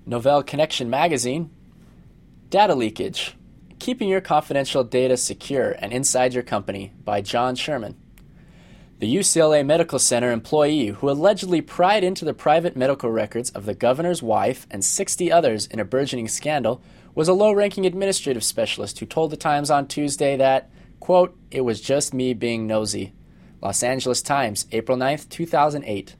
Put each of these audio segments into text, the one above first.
Novell Connection Magazine, Data Leakage, Keeping Your Confidential Data Secure and Inside Your Company by John Sherman. The UCLA Medical Center employee who allegedly pried into the private medical records of the governor's wife and 60 others in a burgeoning scandal was a low-ranking administrative specialist who told the Times on Tuesday that, quote, "It was just me being nosy." Los Angeles Times, April 9, 2008.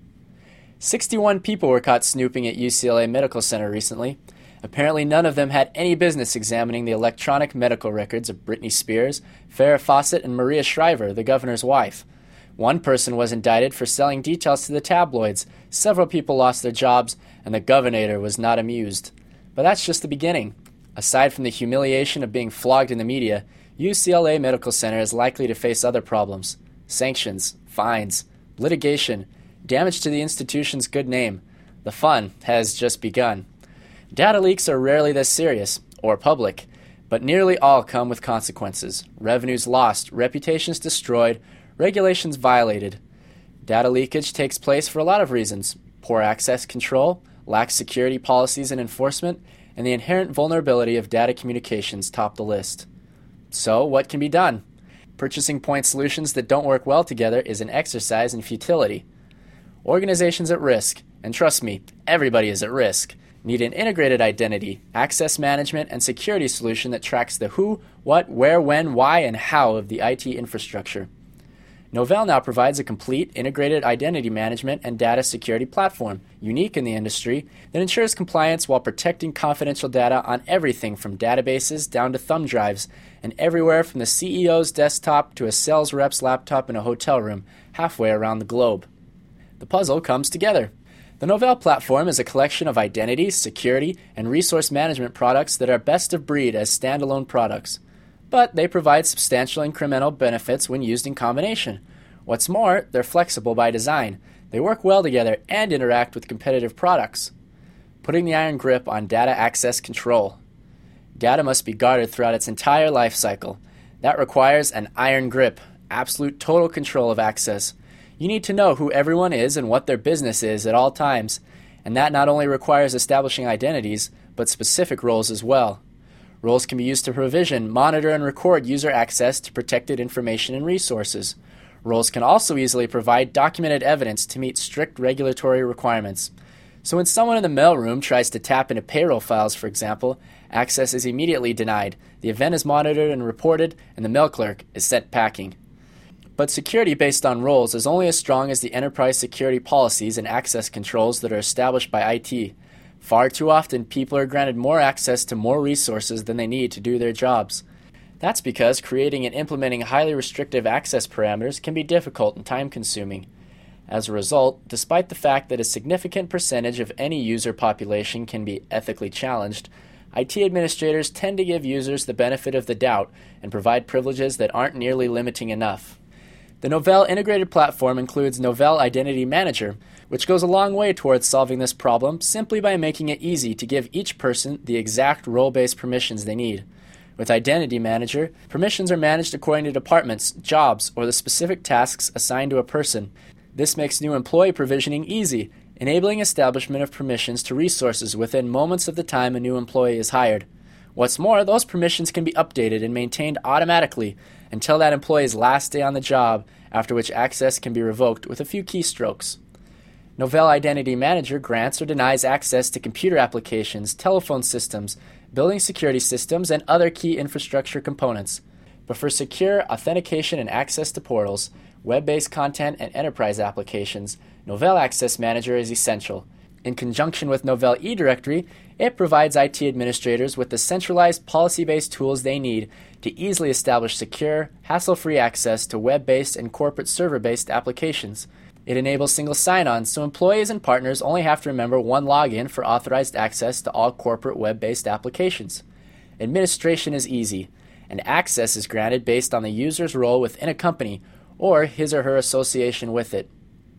61 people were caught snooping at UCLA Medical Center recently. Apparently none of them had any business examining the electronic medical records of Britney Spears, Farrah Fawcett, and Maria Shriver, the governor's wife. One person was indicted for selling details to the tabloids, several people lost their jobs, and the governor was not amused. But that's just the beginning. Aside from the humiliation of being flogged in the media, UCLA Medical Center is likely to face other problems: sanctions, fines, litigation, damage to the institution's good name. The fun has just begun. Data leaks are rarely this serious, or public, but nearly all come with consequences: revenues lost, reputations destroyed, regulations violated. Data leakage takes place for a lot of reasons: poor access control, lax security policies and enforcement, and the inherent vulnerability of data communications top the list. So, what can be done? Purchasing point solutions that don't work well together is an exercise in futility. Organizations at risk, and trust me, everybody is at risk, need an integrated identity, access management, and security solution that tracks the who, what, where, when, why, and how of the IT infrastructure. Novell now provides a complete, integrated identity management and data security platform, unique in the industry, that ensures compliance while protecting confidential data on everything from databases down to thumb drives, and everywhere from the CEO's desktop to a sales rep's laptop in a hotel room, halfway around the globe. The puzzle comes together. The Novell platform is a collection of identity, security, and resource management products that are best of breed as standalone products, but they provide substantial incremental benefits when used in combination. What's more, they're flexible by design. They work well together and interact with competitive products. Putting the iron grip on data access control. Data must be guarded throughout its entire life cycle. That requires an iron grip, absolute total control of access. You need to know who everyone is and what their business is at all times, and that not only requires establishing identities, but specific roles as well. Roles can be used to provision, monitor, and record user access to protected information and resources. Roles can also easily provide documented evidence to meet strict regulatory requirements. So when someone in the mailroom tries to tap into payroll files, for example, access is immediately denied, the event is monitored and reported, and the mail clerk is sent packing. But security based on roles is only as strong as the enterprise security policies and access controls that are established by IT. Far too often, people are granted more access to more resources than they need to do their jobs. That's because creating and implementing highly restrictive access parameters can be difficult and time-consuming. As a result, despite the fact that a significant percentage of any user population can be ethically challenged, IT administrators tend to give users the benefit of the doubt and provide privileges that aren't nearly limiting enough. The Novell integrated platform includes Novell Identity Manager, which goes a long way towards solving this problem simply by making it easy to give each person the exact role-based permissions they need. With Identity Manager, permissions are managed according to departments, jobs, or the specific tasks assigned to a person. This makes new employee provisioning easy, enabling establishment of permissions to resources within moments of the time a new employee is hired. What's more, those permissions can be updated and maintained automatically until that employee's last day on the job, after which access can be revoked with a few keystrokes. Novell Identity Manager grants or denies access to computer applications, telephone systems, building security systems, and other key infrastructure components. But for secure authentication and access to portals, web-based content, and enterprise applications, Novell Access Manager is essential. In conjunction with Novell eDirectory, it provides IT administrators with the centralized policy-based tools they need to easily establish secure, hassle-free access to web-based and corporate server-based applications. It enables single sign-on, so employees and partners only have to remember one login for authorized access to all corporate web-based applications. Administration is easy, and access is granted based on the user's role within a company or his or her association with it.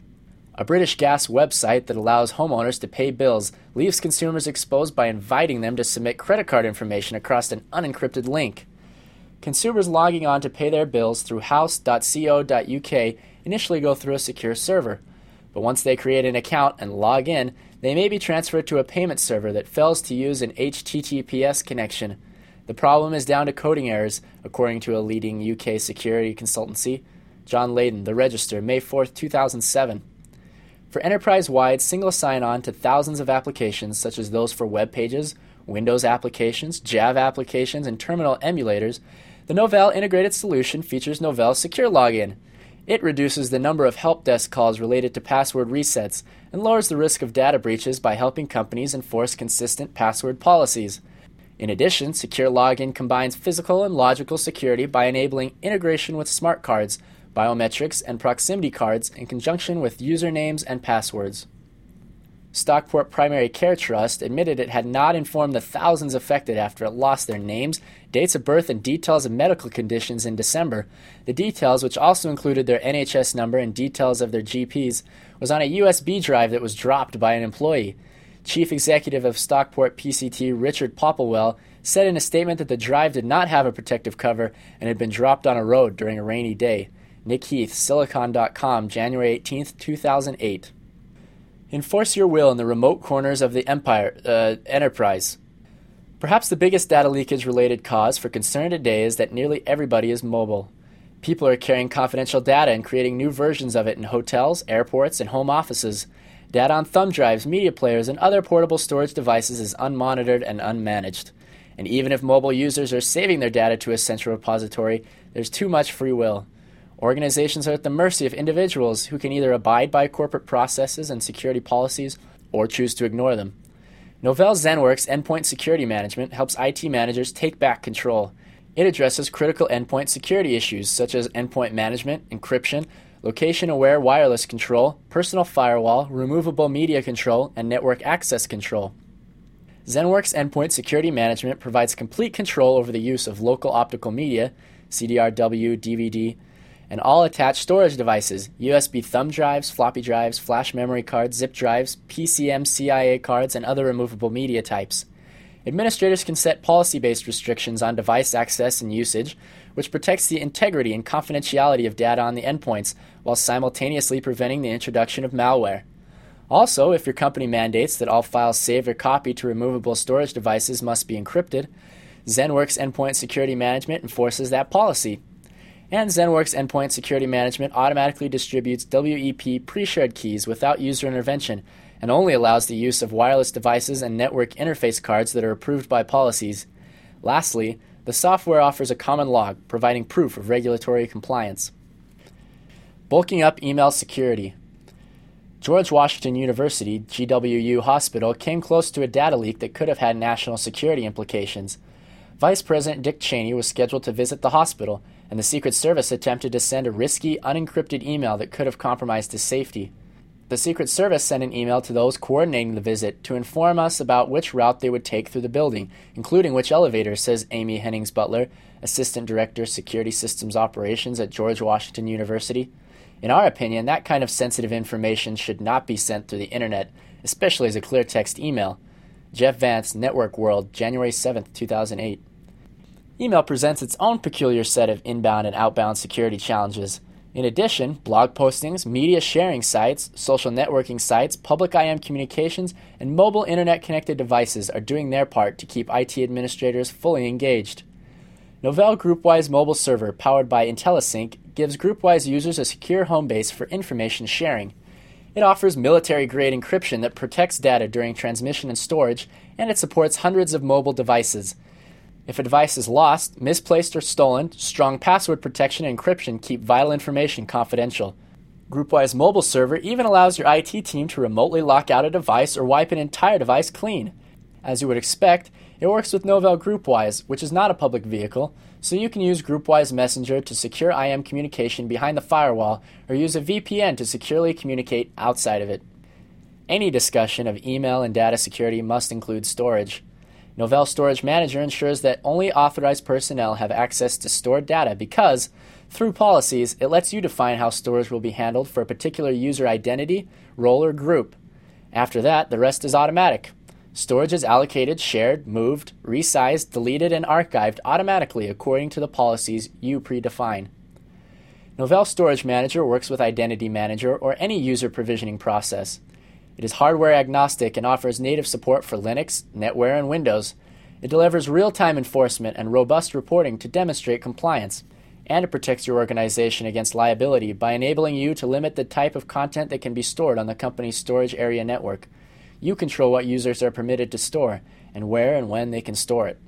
A British Gas website that allows homeowners to pay bills leaves consumers exposed by inviting them to submit credit card information across an unencrypted link. Consumers logging on to pay their bills through house.co.uk initially go through a secure server, but once they create an account and log in, They may be transferred to a payment server that fails to use an HTTPS connection. The problem is down to coding errors, according to a leading UK security consultancy. John Layden, The Register, May 4, 2007. For enterprise-wide single sign-on to thousands of applications such as those for web pages, Windows applications, Java applications, and terminal emulators, the Novell integrated solution features Novell Secure Login. It reduces the number of help desk calls related to password resets and lowers the risk of data breaches by helping companies enforce consistent password policies. In addition, Secure Login combines physical and logical security by enabling integration with smart cards, biometrics, and proximity cards in conjunction with usernames and passwords. Stockport Primary Care Trust admitted it had not informed the thousands affected after it lost their names, dates of birth, and details of medical conditions in December. The details, which also included their NHS number and details of their GPs, was on a USB drive that was dropped by an employee. Chief Executive of Stockport PCT Richard Popplewell said in a statement that the drive did not have a protective cover and had been dropped on a road during a rainy day. Nick Heath, Silicon.com, January 18, 2008. Enforce your will in the remote corners of the enterprise. Perhaps the biggest data leakage-related cause for concern today is that nearly everybody is mobile. People are carrying confidential data and creating new versions of it in hotels, airports, and home offices. Data on thumb drives, media players, and other portable storage devices is unmonitored and unmanaged. And even if mobile users are saving their data to a central repository, there's too much free will. Organizations are at the mercy of individuals who can either abide by corporate processes and security policies or choose to ignore them. Novell ZenWorks Endpoint Security Management helps IT managers take back control. It addresses critical endpoint security issues such as endpoint management, encryption, location-aware wireless control, personal firewall, removable media control, and network access control. ZenWorks Endpoint Security Management provides complete control over the use of local optical media, CDRW, DVD, and all attached storage devices, USB thumb drives, floppy drives, flash memory cards, zip drives, PCM-CIA cards, and other removable media types. Administrators can set policy-based restrictions on device access and usage, which protects the integrity and confidentiality of data on the endpoints while simultaneously preventing the introduction of malware. Also, if your company mandates that all files saved or copied to removable storage devices must be encrypted, ZenWorks Endpoint Security Management enforces that policy. And ZenWorks Endpoint Security Management automatically distributes WEP pre-shared keys without user intervention and only allows the use of wireless devices and network interface cards that are approved by policies. Lastly, the software offers a common log, providing proof of regulatory compliance. Bulking up email security. George Washington University, GWU Hospital, came close to a data leak that could have had national security implications. Vice President Dick Cheney was scheduled to visit the hospital, and the Secret Service attempted to send a risky, unencrypted email that could have compromised his safety. The Secret Service sent an email to those coordinating the visit to inform us about which route they would take through the building, including which elevator, says Amy Hennings-Butler, Assistant Director, Security Systems Operations at George Washington University. In our opinion, that kind of sensitive information should not be sent through the internet, especially as a clear text email. Jeff Vance, Network World, January 7, 2008. Email presents its own peculiar set of inbound and outbound security challenges. In addition, blog postings, media sharing sites, social networking sites, public IM communications, and mobile internet-connected devices are doing their part to keep IT administrators fully engaged. Novell GroupWise mobile server, powered by IntelliSync, gives GroupWise users a secure home base for information sharing. It offers military-grade encryption that protects data during transmission and storage, and it supports hundreds of mobile devices. If a device is lost, misplaced, or stolen, strong password protection and encryption keep vital information confidential. GroupWise mobile server even allows your IT team to remotely lock out a device or wipe an entire device clean. As you would expect, it works with Novell GroupWise, which is not a public vehicle, so you can use GroupWise Messenger to secure IM communication behind the firewall or use a VPN to securely communicate outside of it. Any discussion of email and data security must include storage. Novell Storage Manager ensures that only authorized personnel have access to stored data because, through policies, it lets you define how storage will be handled for a particular user identity, role, or group. After that, the rest is automatic. Storage is allocated, shared, moved, resized, deleted, and archived automatically according to the policies you predefine. Novell Storage Manager works with Identity Manager or any user provisioning process. It is hardware agnostic and offers native support for Linux, NetWare, and Windows. It delivers real-time enforcement and robust reporting to demonstrate compliance. And it protects your organization against liability by enabling you to limit the type of content that can be stored on the company's storage area network. You control what users are permitted to store and where and when they can store it.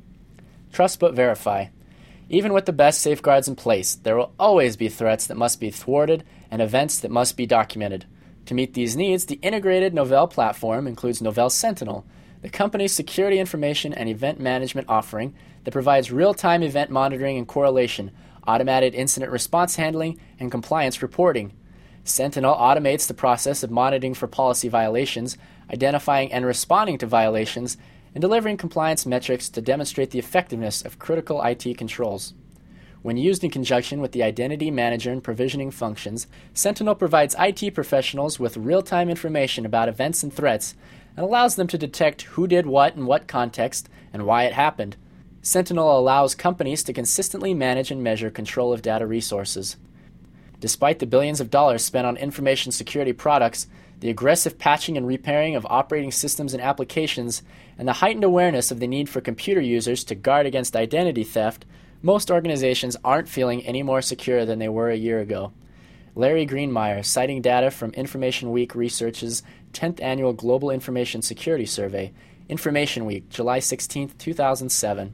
Trust but verify. Even with the best safeguards in place, there will always be threats that must be thwarted and events that must be documented. To meet these needs, the integrated Novell platform includes Novell Sentinel, the company's security information and event management offering that provides real-time event monitoring and correlation, automated incident response handling, and compliance reporting. Sentinel automates the process of monitoring for policy violations, identifying and responding to violations, and delivering compliance metrics to demonstrate the effectiveness of critical IT controls. When used in conjunction with the Identity Manager and provisioning functions, Sentinel provides IT professionals with real-time information about events and threats and allows them to detect who did what in what context and why it happened. Sentinel allows companies to consistently manage and measure control of data resources. Despite the billions of dollars spent on information security products, the aggressive patching and repairing of operating systems and applications, and the heightened awareness of the need for computer users to guard against identity theft, most organizations aren't feeling any more secure than they were a year ago. Larry Greenmeyer, citing data from Information Week Research's 10th Annual Global Information Security Survey, Information Week, July 16, 2007.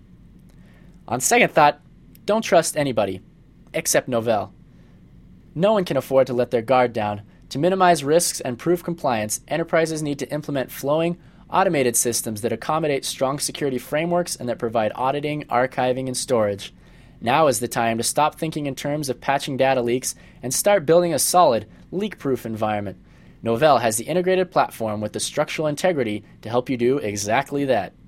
On second thought, don't trust anybody, except Novell. No one can afford to let their guard down. To minimize risks and prove compliance, enterprises need to implement flowing, automated systems that accommodate strong security frameworks and that provide auditing, archiving, and storage. Now is the time to stop thinking in terms of patching data leaks and start building a solid, leak-proof environment. Novell has the integrated platform with the structural integrity to help you do exactly that.